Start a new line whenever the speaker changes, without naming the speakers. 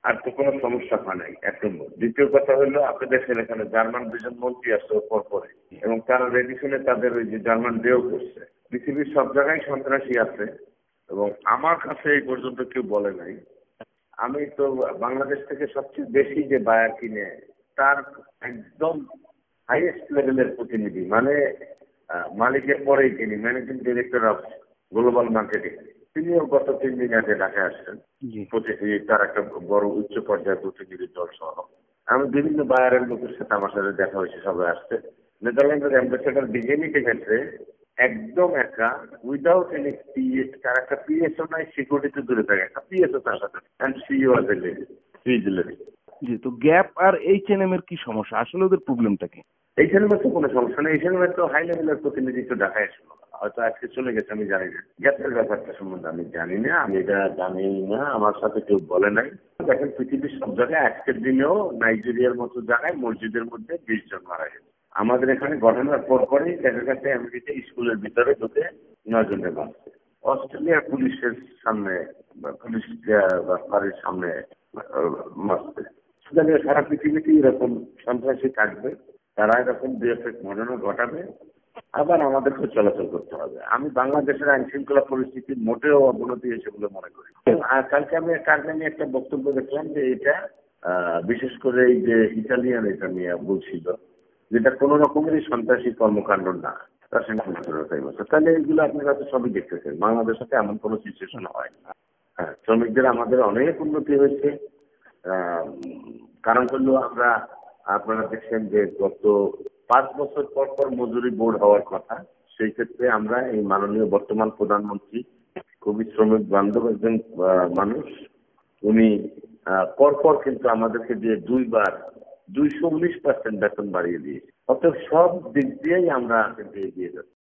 আর তো কোনো সমস্যা হয় নাই, এক নম্বর। দ্বিতীয় কথা হলো, আপনাদের এখানে জার্মান দুজন মন্ত্রী আসছে পরে, এবং তারা রেডি শুনে তাদের ওই যে জার্মান দেও করছে। পৃথিবীর সব জায়গায় সন্ত্রাসী আছে, এবং আমার কাছে এই পর্যন্ত কেউ বলে নাই। আমি তো বাংলাদেশ থেকে সবচেয়ে বেশি যে বায়ার কিনে, তার একদম হাইয়েস্ট লেভেলের প্রতিনিধি, মানে মালিকের পরেই তিনি managing director of global marketing, তিনিও গত 3 দিন আগে ঢাকায় আসছেন। তার একটা বড় উচ্চ পর্যায়ের প্রতিনিধি দল সহ আমি বিভিন্ন বায়ারের লোকের সাথে আমার সাথে দেখা হয়েছে, সবাই আসছে। নেদারল্যান্ডের অ্যাম্বাসেডার বিজেপিকে গেছে একদম একা, উইদাউট এনি পিএস, তার একটা পিএসও নাই, সিকিউরিটি দূরে থাকে, একটা পিএসও তার সাথে, অ্যান্ড সিইও আছে লেডি।
জি, তো গ্যাপ আর এইচএনএম এর কি সমস্যা? আসলে ওদের প্রবলেমটা কি?
এইচএনএম তো কোনো সমস্যা নেই, এইচএনএম তো হাই লেভেলের প্রতিনিধি তো ঢাকায় ছিল, হয়তো আজকে চলে গেছে, আমি জানি না। গ্যাপের ব্যাপারটা সম্বন্ধে আমি জানি না, আমি এটা জানি না, আমার সাথে কেউ বলে নাই। দেখেন, পৃথিবীর সব জায়গায় আজকের দিনেও নাইজেরিয়ার মতো জায়গায় মসজিদের মধ্যে 20 জন মারা গেছে। আমাদের এখানে ঘটনার পরপরই দেখা গেছে আমেরিকা স্কুলের ভিতরে ঢুকে 9 জনের মারছে। অস্ট্রেলিয়ার পুলিশের সামনে, পুলিশ বাড়ির সামনে মারছে। সুতরাং সারা পৃথিবীতে এরকম সন্ত্রাসী থাকবে, তারা এরকম বিএফএস ঘটনা ঘটাবে, আবার আমাদেরকে চলাচল করতে হবে। আমি বাংলাদেশের আইন শৃঙ্খলা পরিস্থিতির মোটেও অবনতি হয়েছে বলে মনে করি। আর কালকে আমি একটা বক্তব্য দেখলাম যে এটা বিশেষ করে এই যে ইটালিয়ান এটা নিয়ে বলছিল, যেটা কোনো রকমেরই সন্ত্রাসী কর্মকাণ্ড না, তার সঙ্গে তাহলে এইগুলো আপনারা তো সবই দেখতেছেন, বাংলাদেশের সাথে এমন কোনো সিচুয়েশন হয় না। হ্যাঁ, শ্রমিকদের আমাদের অনেক উন্নতি হয়েছে। কারণ হলো আপনারা দেখছেন যে গত 5 বছর পর পর মজুরি বোর্ড হওয়ার কথা, সেই ক্ষেত্রে আমরা এই মাননীয় বর্তমান প্রধানমন্ত্রী খুবই শ্রমিক বান্ধব একজন মানুষ, উনি পরপর কিন্তু আমাদেরকে দিয়ে 2বার 219% বেতন বাড়িয়ে দিয়েছে। অর্থাৎ সব দিক দিয়েই আমরা কিন্তু এগিয়ে যাচ্ছি।